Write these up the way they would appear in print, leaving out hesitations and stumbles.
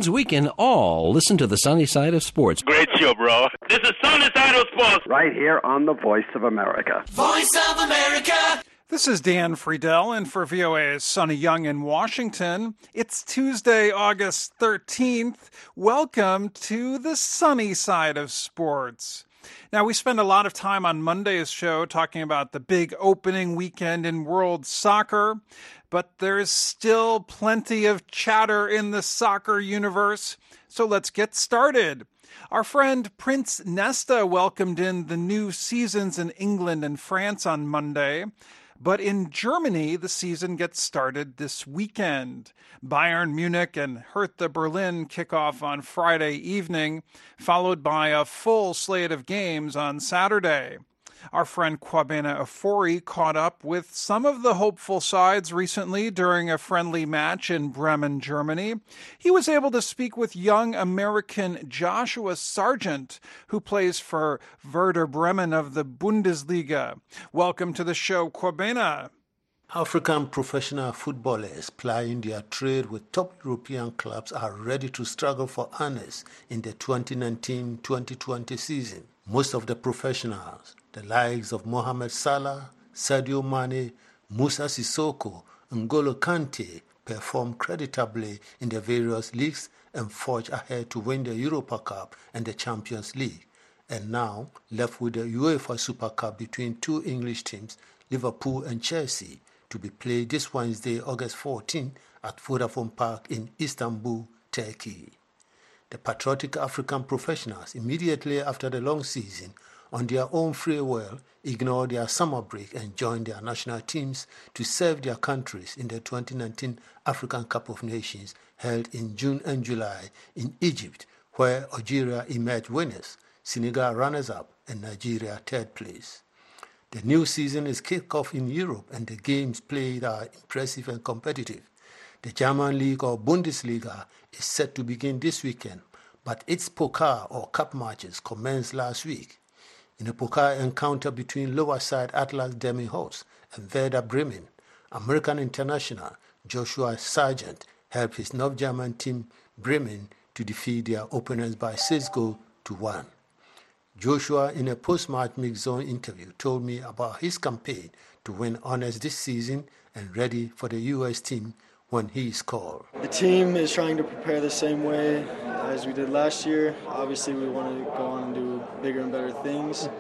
means we can all listen to the sunny side of sports. Great show, bro. This is Sunny Side of Sports. Right here on the Voice of America. Voice of America. This is Dan Friedel, and for VOA's Sonny Young in Washington, it's Tuesday, August 13th. Welcome to the sunny side of sports. Now, we spent a lot of time on Monday's show talking about the big opening weekend in world soccer, but there's still plenty of chatter in the soccer universe, so let's get started. Our friend Prince Nesta welcomed in the new seasons in England and France on Monday. But in Germany, the season gets started this weekend. Bayern Munich and Hertha Berlin kick off on Friday evening, followed by a full slate of games on Saturday. Our friend Kwabena Ofori caught up with some of the hopeful sides recently during a friendly match in Bremen, Germany. He was able to speak with young American Joshua Sargent, who plays for Werder Bremen of the Bundesliga. Welcome to the show, Kwabena. African professional footballers plying their trade with top European clubs are ready to struggle for honors in the 2019-2020 season. Most of the professionals, the likes of Mohamed Salah, Sadio Mane, Musa Sissoko, and N'Golo Kante, perform creditably in the various leagues and forge ahead to win the Europa Cup and the Champions League. And now, left with the UEFA Super Cup between two English teams, Liverpool and Chelsea, to be played this Wednesday, August 14, at Vodafone Park in Istanbul, Turkey. The patriotic African professionals, immediately after the long season, on their own free will, ignore their summer break and join their national teams to serve their countries in the 2019 African Cup of Nations held in June and July in Egypt, where Algeria emerged winners, Senegal runners-up, and Nigeria third place. The new season is kicked off in Europe, and the games played are impressive and competitive. The German League or Bundesliga is set to begin this weekend, but its Pokal or Cup matches commenced last week. In a Pokal encounter between lower side Atlas Demihorst and Werder Bremen, American international Joshua Sargent helped his North German team Bremen to defeat their opponents by 6-1. Joshua, in a post-match mix-zone interview, told me about his campaign to win honors this season and ready for the U.S. team when he is called. The team is trying to prepare the same way as we did last year. Obviously, we want to go on and do bigger and better things.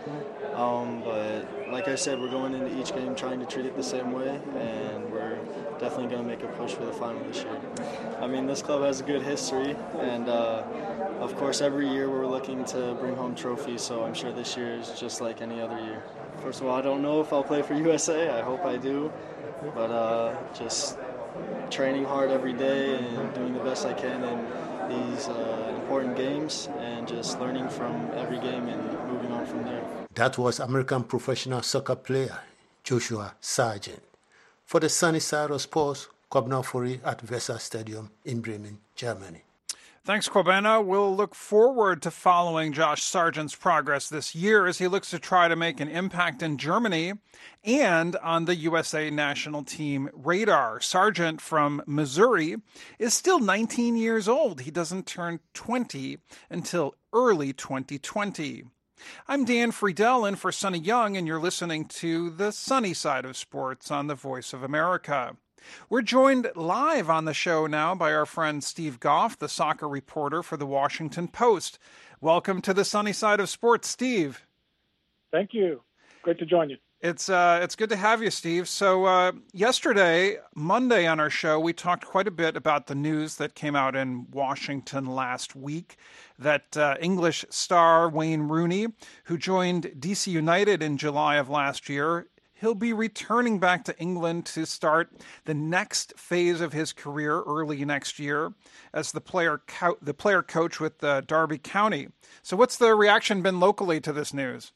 But like I said, we're going into each game trying to treat it the same way, and we're definitely going to make a push for the final this year. I mean, this club has a good history, and of course, every year we're looking to bring home trophies, so I'm sure this year is just like any other year. First of all, I don't know if I'll play for USA. I hope I do, but just training hard every day and doing the best I can in these important games and just learning from every game and moving on from there. That was American professional soccer player Joshua Sargent. For the sunny side of sports, Kwabena Ofori at Weser Stadium in Bremen, Germany. Thanks, Kwabena. We'll look forward to following Josh Sargent's progress this year as he looks to try to make an impact in Germany and on the USA national team radar. Sargent from Missouri is still 19 years old. He doesn't turn 20 until early 2020. I'm Dan Friedel in for Sonny Young, and you're listening to The Sunny Side of Sports on the Voice of America. We're joined live on the show now by our friend Steve Goff, the soccer reporter for the Washington Post. Welcome to the sunny side of sports, Steve. Thank you. Great to join you. It's good to have you, Steve. So yesterday, Monday on our show, we talked quite a bit about the news that came out in Washington last week that English star Wayne Rooney, who joined DC United in July of last year, he'll be returning back to England to start the next phase of his career early next year as the player coach with Derby County. So what's the reaction been locally to this news?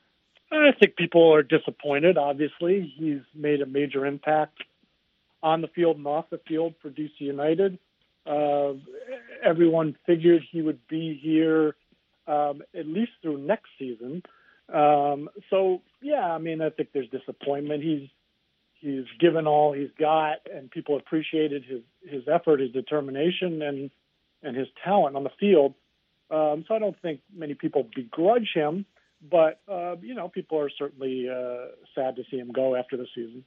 I think people are disappointed, obviously. He's made a major impact on the field and off the field for DC United. Everyone figured he would be here at least through next season. I think there's disappointment. He's given all he's got, and people appreciated his effort, his determination, and and his talent on the field. So I don't think many people begrudge him, but, people are certainly sad to see him go after the season.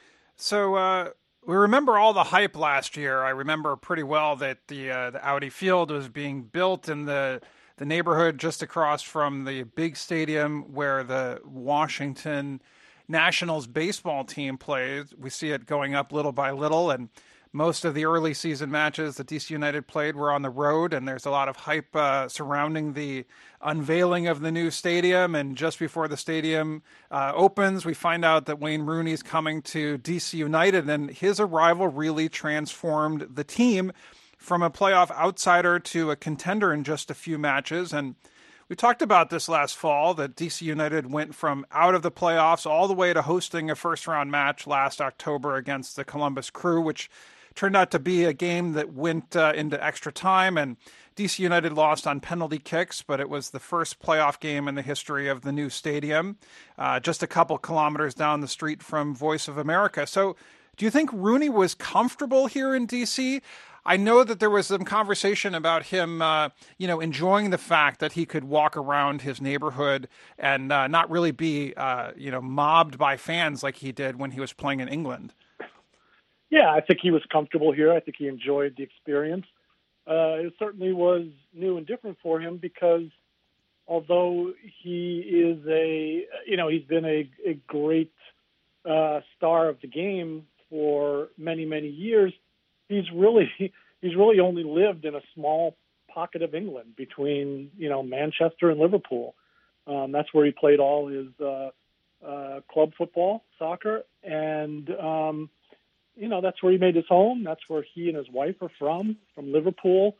So we remember all the hype last year. I remember pretty well that the Audi Field was being built in the neighborhood just across from the big stadium where the Washington Nationals baseball team plays. We see it going up little by little, and most of the early season matches that DC United played were on the road, and there's a lot of hype surrounding the unveiling of the new stadium. And just before the stadium opens, we find out that Wayne Rooney's coming to DC United, and his arrival really transformed the team from a playoff outsider to a contender in just a few matches. And we talked about this last fall, that DC United went from out of the playoffs all the way to hosting a first-round match last October against the Columbus Crew, which turned out to be a game that went into extra time, and DC United lost on penalty kicks, but it was the first playoff game in the history of the new stadium, just a couple kilometers down the street from Voice of America. So do you think Rooney was comfortable here in DC? I know that there was some conversation about him, enjoying the fact that he could walk around his neighborhood and not really be, mobbed by fans like he did when he was playing in England. Yeah, I think he was comfortable here. I think he enjoyed the experience. It certainly was new and different for him because although he is he's been a great star of the game for many, many years, he's really only lived in a small pocket of England between, Manchester and Liverpool. That's where he played all his club football, soccer, and that's where he made his home. That's where he and his wife are from Liverpool.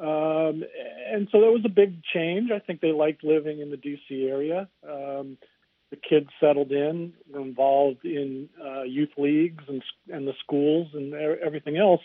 And so that was a big change. I think they liked living in the DC area. The kids settled in, were involved in youth leagues and the schools and everything else.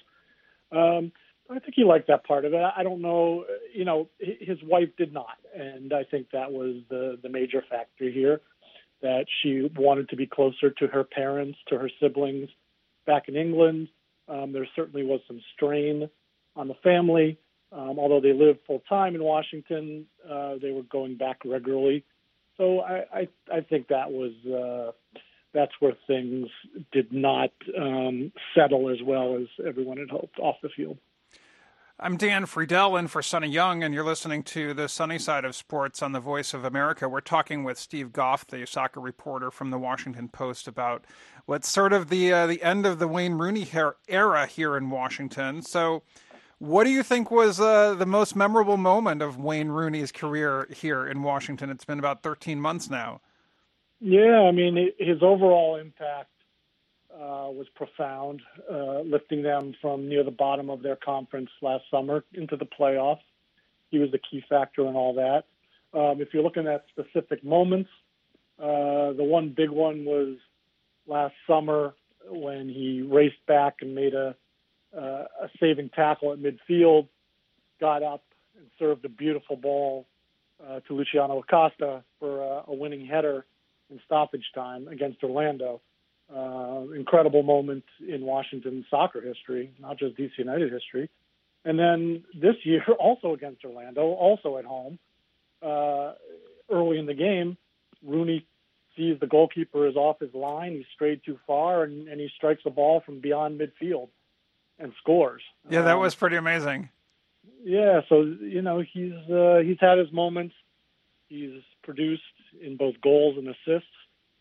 I think he liked that part of it. I don't know, his wife did not. And I think that was the major factor here, that she wanted to be closer to her parents, to her siblings back in England. There certainly was some strain on the family. Although they lived full-time in Washington, they were going back regularly. So I think that was that's where things did not settle as well as everyone had hoped off the field. I'm Dan Friedel in for Sonny Young, and you're listening to the Sunny Side of Sports on the Voice of America. We're talking with Steve Goff, the soccer reporter from the Washington Post, about what's sort of the end of the Wayne Rooney era here in Washington. So what do you think was the most memorable moment of Wayne Rooney's career here in Washington? It's been about 13 months now. Yeah, I mean, his overall impact was profound, lifting them from near the bottom of their conference last summer into the playoffs. He was the key factor in all that. If you're looking at specific moments, the one big one was last summer when he raced back and made a saving tackle at midfield, got up and served a beautiful ball to Luciano Acosta for a winning header in stoppage time against Orlando. Incredible moment in Washington soccer history, not just DC United history. And then this year, also against Orlando, also at home, early in the game, Rooney sees the goalkeeper is off his line. He strayed too far, and he strikes the ball from beyond midfield and scores. Yeah, that was pretty amazing. Yeah, so, he's had his moments. He's produced in both goals and assists.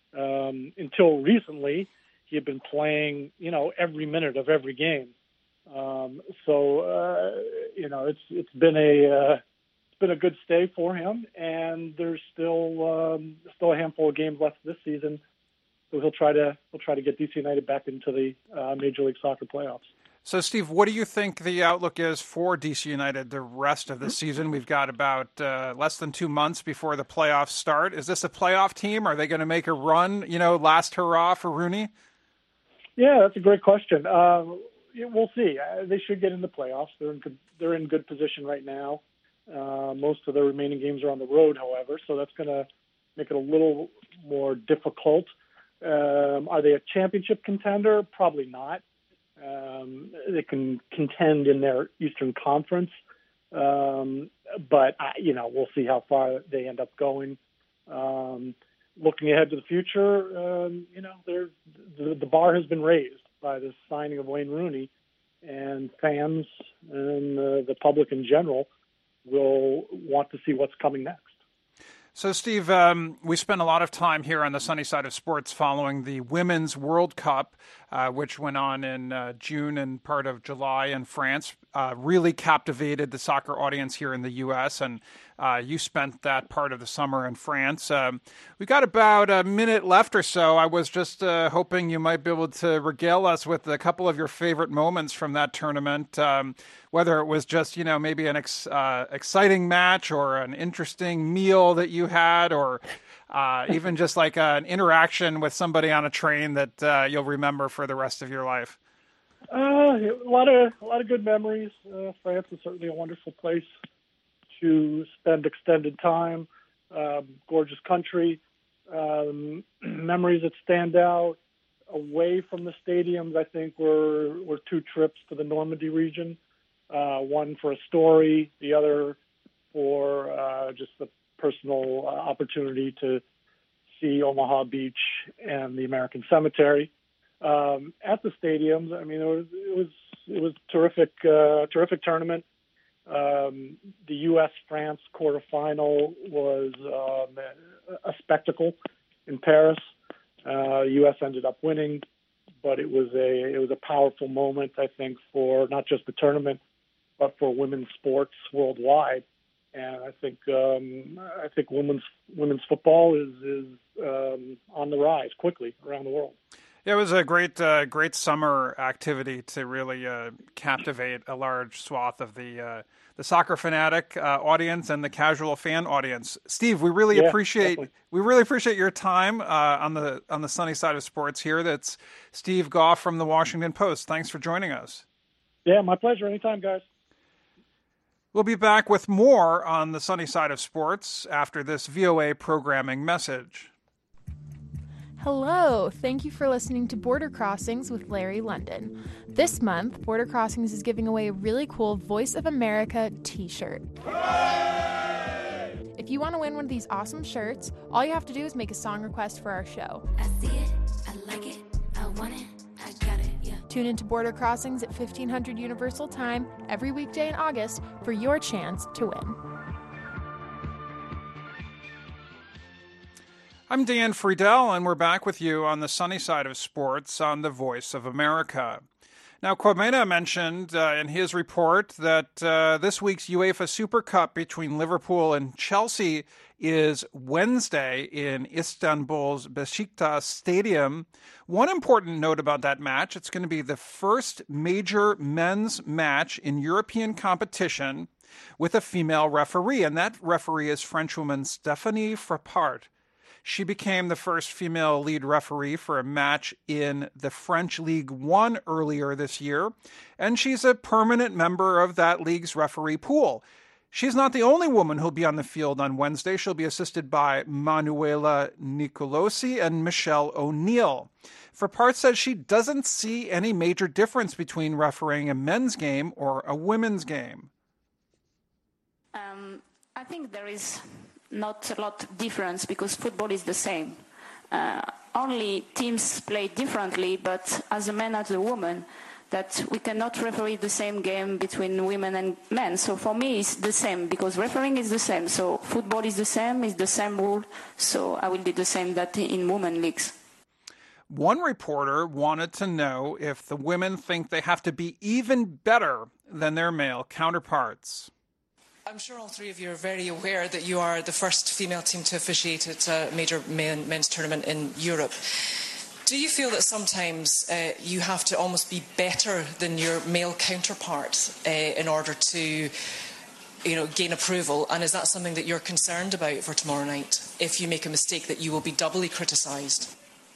Until recently, he had been playing, every minute of every game. It's been a good stay for him, and there's still a handful of games left this season. So he'll try to get DC United back into the Major League Soccer playoffs. So, Steve, what do you think the outlook is for DC United the rest of the season? We've got about less than 2 months before the playoffs start. Is this a playoff team? Are they going to make a run, last hurrah for Rooney? Yeah, that's a great question. We'll see. They should get in the playoffs. They're in good position right now. Most of the remaining games are on the road, however, so that's going to make it a little more difficult. Are they a championship contender? Probably not. They can contend in their Eastern Conference, But we'll see how far they end up going. Looking ahead to the future, the bar has been raised by the signing of Wayne Rooney, and fans and the public in general will want to see what's coming next. So, Steve, we spent a lot of time here on the sunny side of sports following the Women's World Cup, which went on in June and part of July in France. Really captivated the soccer audience here in the U.S., and you spent that part of the summer in France. We got about a minute left or so. I was just hoping you might be able to regale us with a couple of your favorite moments from that tournament, whether it was just, maybe an exciting match or an interesting meal that you had, or even just like an interaction with somebody on a train that you'll remember for the rest of your life. A lot of good memories. France is certainly a wonderful place to spend extended time. Gorgeous country. Memories that stand out away from the stadiums, I think, were two trips to the Normandy region. One for a story, the other for just the personal opportunity to see Omaha Beach and the American Cemetery. At the stadiums, I mean, it was terrific tournament. The U.S.-France quarterfinal was a spectacle in Paris. The U.S. ended up winning, but it was a powerful moment, I think, for not just the tournament, but for women's sports worldwide. And I think women's football is on the rise quickly around the world. Yeah, it was a great summer activity to really captivate a large swath of the soccer fanatic audience and the casual fan audience. Steve, we really appreciate your time on the sunny side of sports here. That's Steve Goff from the Washington Post. Thanks for joining us. Yeah, my pleasure. Anytime, guys. We'll be back with more on the sunny side of sports after this VOA programming message. Hello, thank you for listening to Border Crossings with Larry London. This month, Border Crossings is giving away a really cool Voice of America t-shirt. Hooray! If you want to win one of these awesome shirts, all you have to do is make a song request for our show. I see it, I like it, I want it, I got it, yeah. Tune into Border Crossings at 1500 Universal Time every weekday in August for your chance to win. I'm Dan Friedel, and we're back with you on the sunny side of sports on the Voice of America. Now, Kwamena mentioned in his report that this week's UEFA Super Cup between Liverpool and Chelsea is Wednesday in Istanbul's Besiktas Stadium. One important note about that match, it's going to be the first major men's match in European competition with a female referee, and that referee is Frenchwoman Stéphanie Frappart. She became the first female lead referee for a match in the French League One earlier this year, and she's a permanent member of that league's referee pool. She's not the only woman who'll be on the field on Wednesday. She'll be assisted by Manuela Nicolosi and Michelle O'Neill. Frappart says she doesn't see any major difference between refereeing a men's game or a women's game. I think there is not a lot of difference because football is the same. Only teams play differently, but as a man, as a woman, that we cannot referee the same game between women and men. So for me, it's the same because refereeing is the same. So football is the same rule. So I will do the same that in women leagues. One reporter wanted to know if the women think they have to be even better than their male counterparts. I'm sure all three of you are very aware that you are the first female team to officiate at a major men's tournament in Europe. Do you feel that sometimes you have to almost be better than your male counterpart in order to, gain approval? And is that something that you're concerned about for tomorrow night? If you make a mistake, that you will be doubly criticised?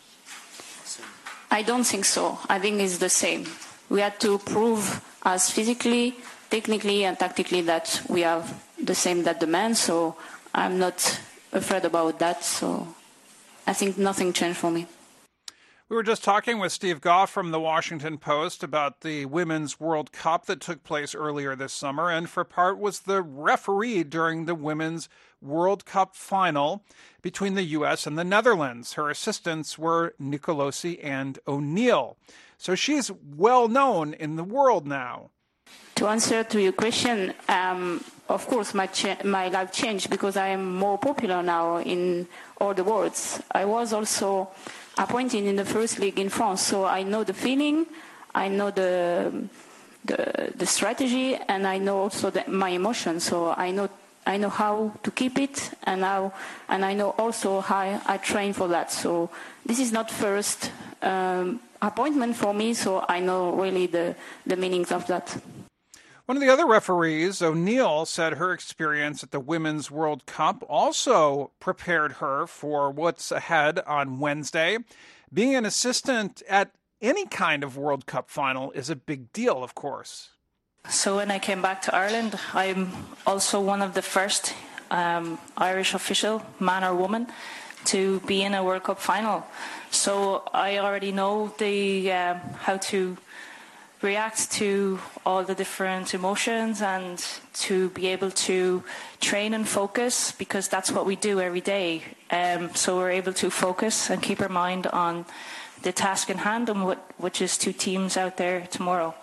I don't think so. I think it's the same. We had to prove us physically, technically and tactically that we have the same that the men, so I'm not afraid about that. So I think nothing changed for me. We were just talking with Steve Goff from the Washington Post about the Women's World Cup that took place earlier this summer, and for part was the referee during the Women's World Cup final between the U.S. and the Netherlands. Her assistants were Nicolosi and O'Neill. So she's well known in the world now. To answer to your question, of course my life changed because I am more popular now in all the world. I was also appointed in the first league in France, so I know the feeling, I know the strategy, and I know also my emotions. So I know how to keep it, and I know also how I train for that. So this is not first appointment for me, so I know really the meanings of that. One of the other referees, O'Neill, said her experience at the Women's World Cup also prepared her for what's ahead on Wednesday. Being an assistant at any kind of World Cup final is a big deal, of course. So when I came back to Ireland, I'm also one of the first Irish official, man or woman, to be in a World Cup final. So I already know how to react to all the different emotions and to be able to train and focus, because that's what we do every day. So we're able to focus and keep our mind on the task in hand, and which is 2 teams out there tomorrow.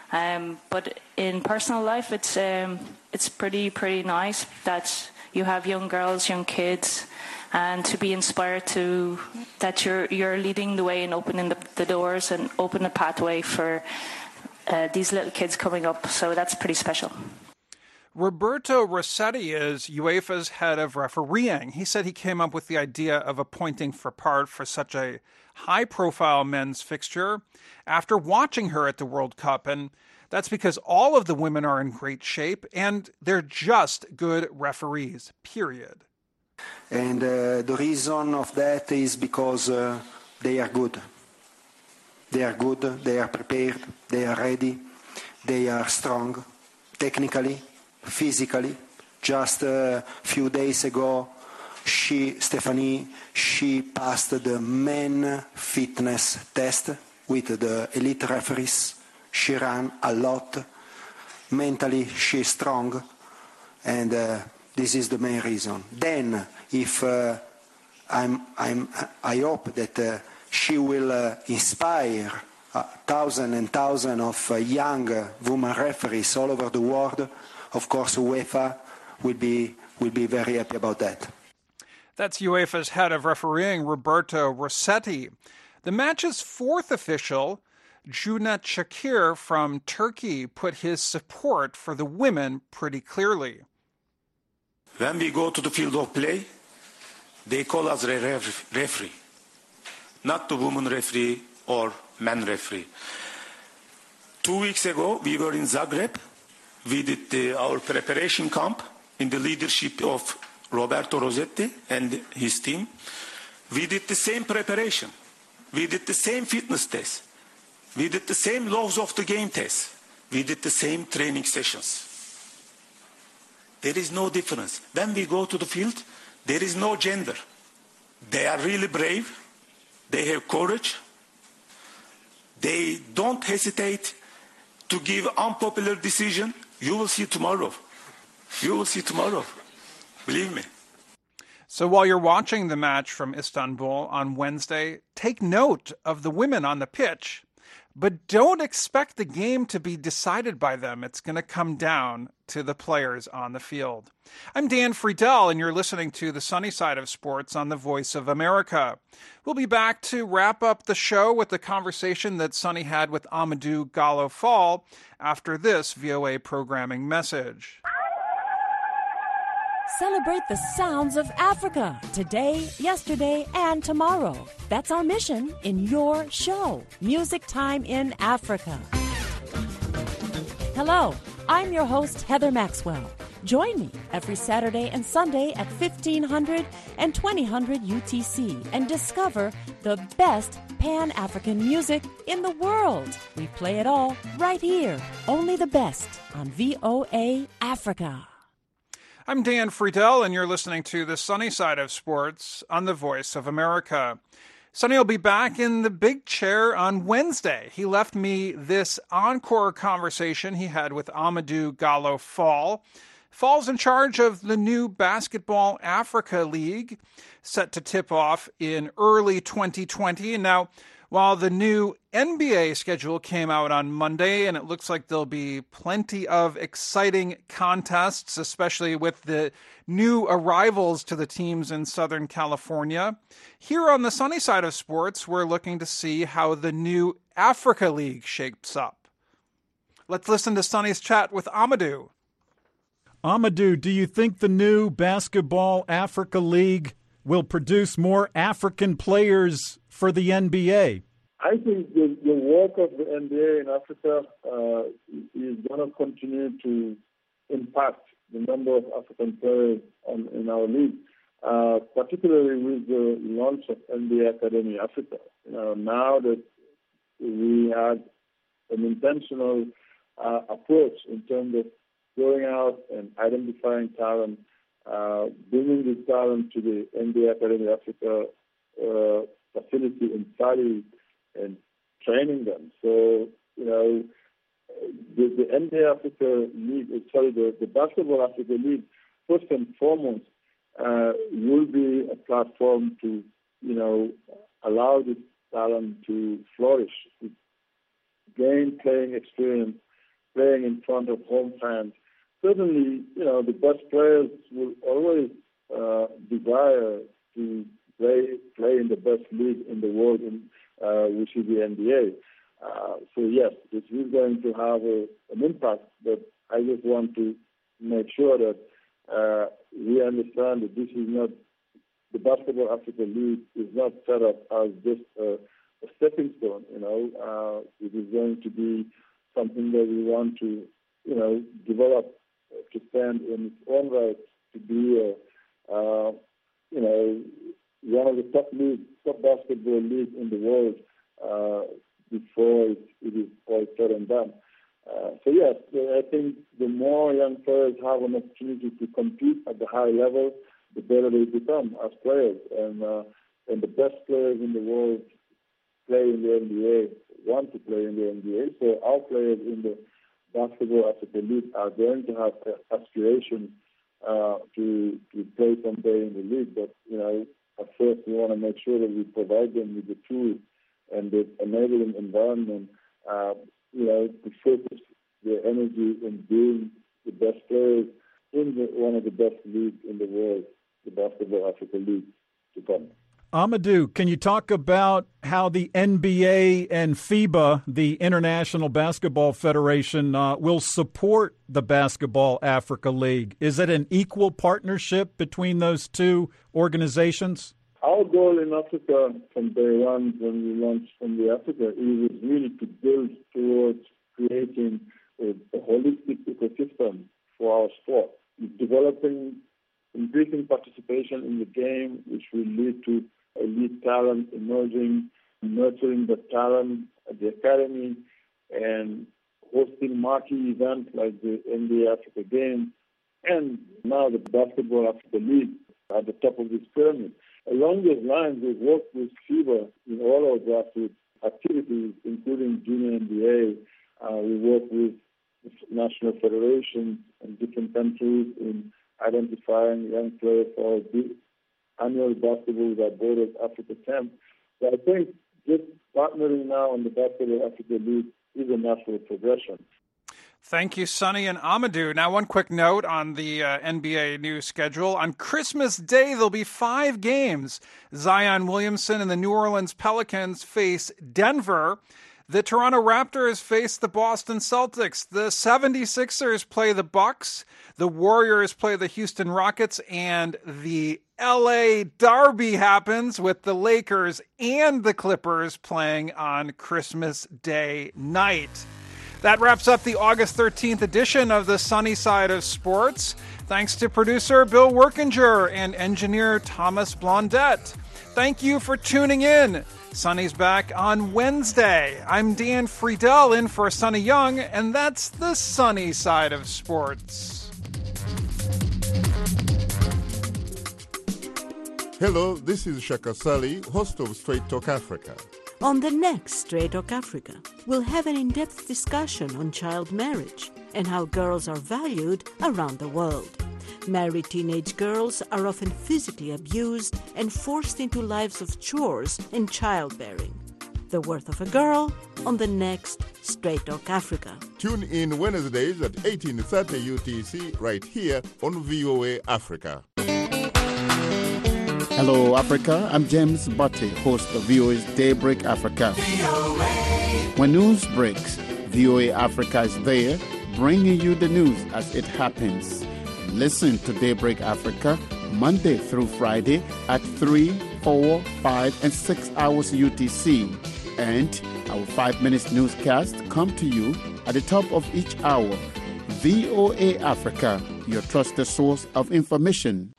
But in personal life, it's pretty nice that you have young girls, young kids, and to be inspired that you're leading the way and opening the doors and open a pathway for these little kids coming up. So that's pretty special. Roberto Rossetti is UEFA's head of refereeing. He said he came up with the idea of appointing Frappart for such a high-profile men's fixture after watching her at the World Cup, and that's because all of the women are in great shape, and they're just good referees, period. And the reason of that is because they are good. They are good, they are prepared, they are ready, they are strong, technically, physically. Just a few days ago, Stephanie passed the men fitness test with the elite referees. She ran a lot. Mentally, she's strong, and this is the main reason. Then, if I hope that she will inspire thousands and thousands of young women referees all over the world. Of course, UEFA will be very happy about that. That's UEFA's head of refereeing, Roberto Rossetti. The match's 4th official, Cüneyt Çakır from Turkey, put his support for the women pretty clearly. When we go to the field of play, they call us referee. Not the woman referee or man referee. 2 weeks ago, we were in Zagreb. We did our preparation camp in the leadership of Roberto Rossetti and his team. We did the same preparation. We did the same fitness test. We did the same laws of the game test. We did the same training sessions. There is no difference. When we go to the field, there is no gender. They are really brave. They have courage. They don't hesitate to give unpopular decision. You will see tomorrow. You will see tomorrow. Believe me. So while you're watching the match from Istanbul on Wednesday, take note of the women on the pitch, but don't expect the game to be decided by them. It's going to come down to the players on the field. I'm Dan Friedel, and you're listening to The Sunny Side of Sports on the Voice of America. We'll be back to wrap up the show with the conversation that Sunny had with Amadou Gallo-Fall after this VOA programming message. Celebrate the sounds of Africa today, yesterday, and tomorrow. That's our mission in your show, Music Time in Africa. Hello, I'm your host, Heather Maxwell. Join me every Saturday and Sunday at 1500 and 2000 UTC and discover the best Pan-African music in the world. We play it all right here, only the best on VOA Africa. I'm Dan Friedel, and you're listening to The Sunny Side of Sports on the Voice of America. Sonny will be back in the big chair on Wednesday. He left me this encore conversation he had with Amadou Gallo-Fall. Fall's in charge of the new Basketball Africa League, set to tip off in early 2020. Now, while the new NBA schedule came out on Monday, and it looks like there'll be plenty of exciting contests, especially with the new arrivals to the teams in Southern California, here on the sunny side of sports, we're looking to see how the new Africa League shapes up. Let's listen to Sonny's chat with Amadou. Amadou, do you think the new Basketball Africa League will produce more African players for the NBA? I think the work of the NBA in Africa is going to continue to impact the number of African players in our league, particularly with the launch of NBA Academy Africa. Now that we had an intentional approach in terms of going out and identifying talent, bringing this talent to the NBA Academy Africa facility in Saudi and training them. So, the NBA Africa League, the Basketball Africa League, first and foremost, will be a platform to, allow this talent to flourish, to gain playing experience, playing in front of home fans. Certainly, the best players will always desire to play in the best league in the world, which is the NBA. So yes, this is going to have an impact, but I just want to make sure that we understand that this is not, the Basketball Africa League is not set up as just a stepping stone. It is going to be something that we want to, develop to stand in its own right, to be one of the top basketball leagues in the world before it is all said and done. So yes, I think the more young players have an opportunity to compete at the high level, the better they become as players. And the best players in the world play in the NBA, want to play in the NBA. So our players in the Basketball Africa League are going to have aspirations to play someday in the league. But, at first we want to make sure that we provide them with the tools and the enabling environment, to focus their energy in being the best players in one of the best leagues in the world, the Basketball Africa League, to come. Amadou, can you talk about how the NBA and FIBA, the International Basketball Federation, will support the Basketball Africa League? Is it an equal partnership between those two organizations? Our goal in Africa from day one when we launched NBA Africa is really to build towards creating a holistic ecosystem for our sport, developing increasing participation in the game, which will lead to elite talent emerging, nurturing the talent at the academy, and hosting marquee events like the NBA Africa Games, and now the Basketball Africa League at the top of this pyramid. Along those lines, we've worked with FIBA in all our grassroots activities, including Junior NBA. We work with national federations in different countries in identifying young players for the annual Basketball Without Borders Africa Camp. So I think just partnering now on the Basketball Africa League is a natural progression. Thank you, Sonny and Amadou. Now, one quick note on the NBA new schedule. On Christmas Day, there'll be 5 games. Zion Williamson and the New Orleans Pelicans face Denver. The Toronto Raptors face the Boston Celtics. The 76ers play the Bucks. The Warriors play the Houston Rockets. And the LA Derby happens with the Lakers and the Clippers playing on Christmas Day night. That wraps up the August 13th edition of the Sunny Side of Sports. Thanks to producer Bill Workinger and engineer Thomas Blondette. Thank you for tuning in. Sunny's back on Wednesday. I'm Dan Friedel in for Sonny Young, and that's the Sunny Side of Sports. Hello, this is Shaka Sali, host of Straight Talk Africa. On the next Straight Talk Africa, we'll have an in-depth discussion on child marriage and how girls are valued around the world. Married teenage girls are often physically abused and forced into lives of chores and childbearing. The Worth of a Girl on the next Straight Talk Africa. Tune in Wednesdays at 18:30 UTC right here on VOA Africa. Hello, Africa. I'm James Butte, host of VOA's Daybreak Africa. When news breaks, VOA Africa is there, bringing you the news as it happens. Listen to Daybreak Africa Monday through Friday at 3, 4, 5, and 6 hours UTC. And our 5 minutes newscast come to you at the top of each hour. VOA Africa, your trusted source of information.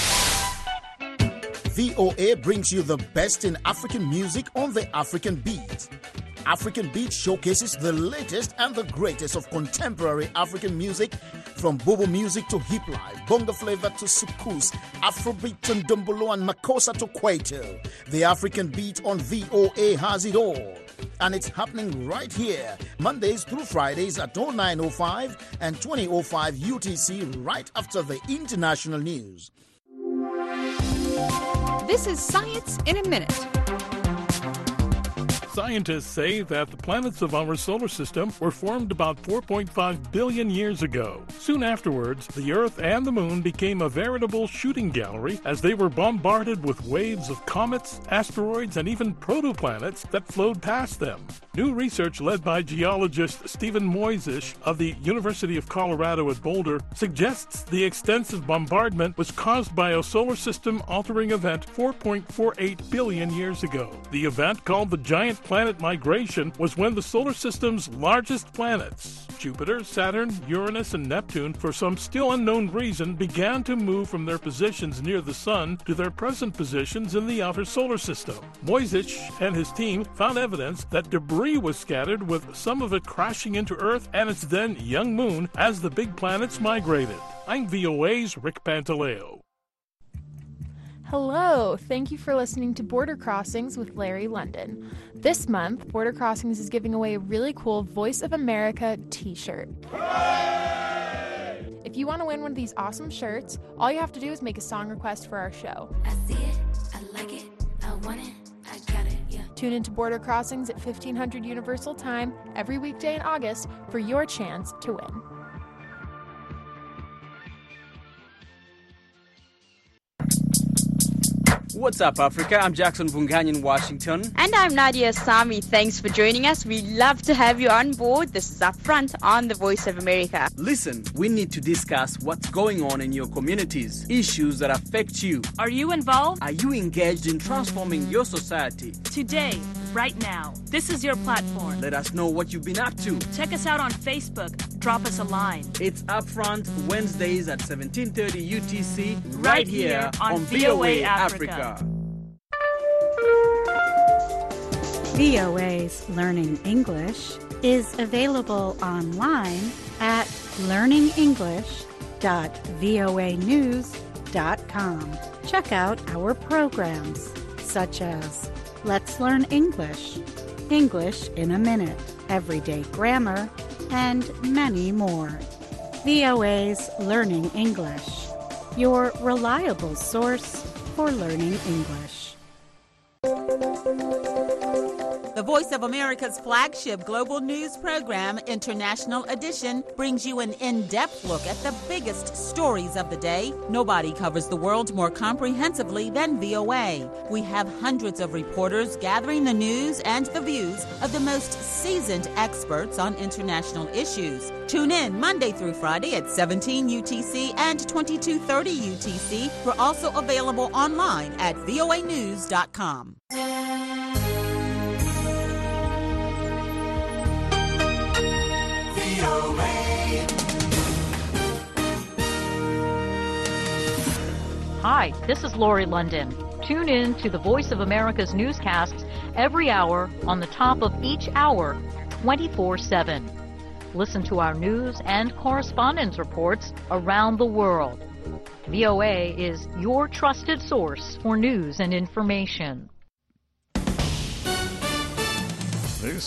VOA brings you the best in African music on the African Beat. African Beat showcases the latest and the greatest of contemporary African music, from Bobo music to hip life, bongo flavor to soukous, Afrobeat to ndombolo and makossa to kwaito. The African Beat on VOA has it all. And it's happening right here, Mondays through Fridays at 09:05 and 20:05 UTC, right after the international news. This is Science in a Minute. Scientists say that the planets of our solar system were formed about 4.5 billion years ago. Soon afterwards, the Earth and the Moon became a veritable shooting gallery as they were bombarded with waves of comets, asteroids, and even protoplanets that flowed past them. New research led by geologist Stephen Moisish of the University of Colorado at Boulder suggests the extensive bombardment was caused by a solar system-altering event 4.48 billion years ago. The event, called the Giant Planet Migration, was when the solar system's largest planets, Jupiter, Saturn, Uranus, and Neptune, for some still unknown reason, began to move from their positions near the Sun to their present positions in the outer solar system. Moisish and his team found evidence that debris was scattered, with some of it crashing into Earth and its then young moon as the big planets migrated. I'm VOA's Rick Pantaleo. Hello, thank you for listening to Border Crossings with Larry London. This month, Border Crossings is giving away a really cool Voice of America t-shirt. If you want to win one of these awesome shirts, all you have to do is make a song request for our show. I see it, I like it, I want it, I got it, yeah. Tune into Border Crossings at 1500 Universal Time every weekday in August for your chance to win. What's up, Africa? I'm Jackson Vungany in Washington. And I'm Nadia Sami. Thanks for joining us. We love to have you on board. This is Upfront on the Voice of America. Listen, we need to discuss what's going on in your communities, issues that affect you. Are you involved? Are you engaged in transforming your society? Today, right now, this is your platform. Let us know what you've been up to. Check us out on Facebook. Drop us a line. It's Upfront, Wednesdays at 17:30 UTC, right here on VOA Africa. VOA's Learning English is available online at learningenglish.voanews.com. Check out our programs such as Let's Learn English, English in a Minute, Everyday Grammar, and many more. VOA's Learning English, your reliable source for learning English. The Voice of America's flagship global news program, International Edition, brings you an in-depth look at the biggest stories of the day. Nobody covers the world more comprehensively than VOA. We have hundreds of reporters gathering the news and the views of the most seasoned experts on international issues. Tune in Monday through Friday at 17 UTC and 2230 UTC. We're also available online at voanews.com. Hi, this is Lori London. Tune in to the Voice of America's newscasts every hour on the top of each hour, 24/7. Listen to our news and correspondence reports around the world. VOA is your trusted source for news and information.